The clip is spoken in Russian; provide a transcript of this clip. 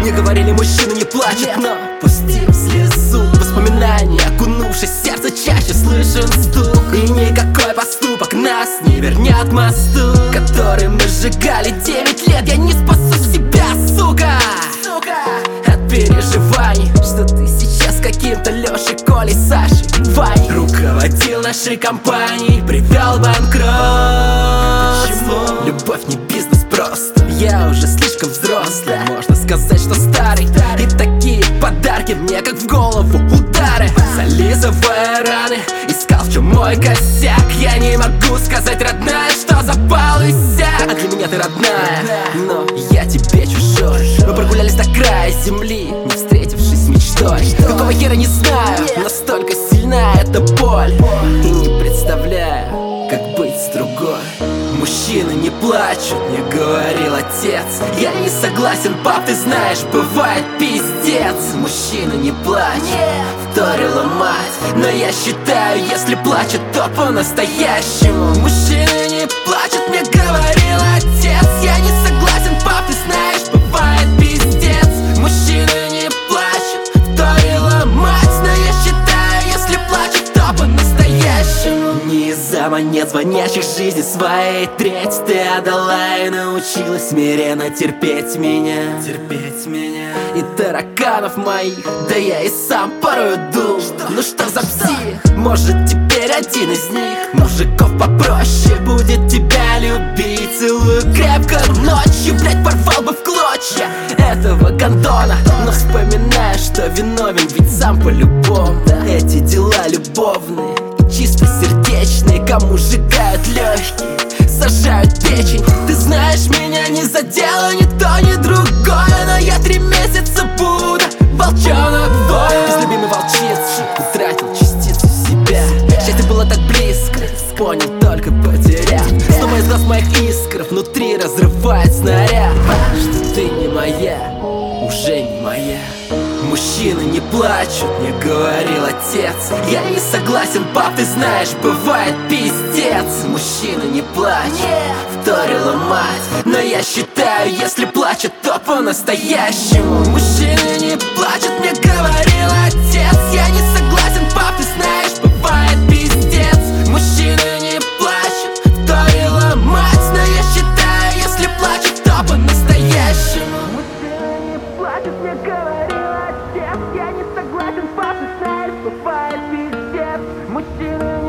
Мне говорили, мужчина не плачет, но пустив слезу, воспоминания, окунувшись в сердце, чаще слышен стук. И никакой поступок нас не вернет к мосту, который мы сжигали 9 лет. Я не спасу себя, сука, от переживаний, что ты сейчас каким-то Лешей, Колей, Сашей, Ваней руководил нашей компанией, привел банкротство. Любовь не бизнес просто. Я уже слишком взрослый, можно сказать, что старый. И такие подарки мне как в голову удары, зализывая раны, искал, в чем мой косяк. Я не могу сказать, родная, что запал иссяк. А для меня ты родная, но я тебе чужой. Мы прогулялись до края земли, не встретившись с мечтой. Какого хера не знаю, настолько сильна эта боль, и не представляю, как быть с другой. Мужчины не плачут, мне говорил отец. Я не согласен, пап, ты знаешь, бывает пиздец. Мужчина не плачет, вторила мать, но я считаю, если плачет, то по-настоящему. Мужчины не плачут, мне говорил отец. Я не согласен, пап, ты знаешь, бывает пиздец. Мужчины не плачут, вторила мать, но я считаю, если плачет, то по-настоящему. Не из-за монет, звонящих жизни своей треть, ты отдала и научилась смиренно терпеть меня. И тараканов моих, да я и сам порой дул. Ну что за псих, может теперь один из них, мужиков попроще, будет тебя любить. Целую крепко ночью, блять, порвал бы в клочья этого гондона, но вспоминаю, что виновен, ведь сам по-любому. Эти дела любовные, чисто сердечные, кому сжигают легкие, сажают печень. Ты знаешь, меня не задело ни то, ни другое, но я 3 месяца буду волчонок воин. Без любимой волчицы утратил частицу себя. Счастье было так близко, понял только потеряв. Снова из глаз моих искр внутри разрывает снаряд, что ты не моя, уже не моя. Мужчины не плачут, мне говорил отец. Я не согласен, пап, ты знаешь, бывает пиздец. Мужчина не плачет, вторила мать, но я считаю, если плачет, то по-настоящему. Мужчины не плачут, мне говорил отец. Я не согласен, пап, ты знаешь, бывает пиздец. Мужчины не плачут, вторила мать, но я считаю, если плачет, то по-настоящему. Мужчины не плачут, мне говорил отец. Я не согласен, пап, ты знаешь, бывает пиздец. Мужчины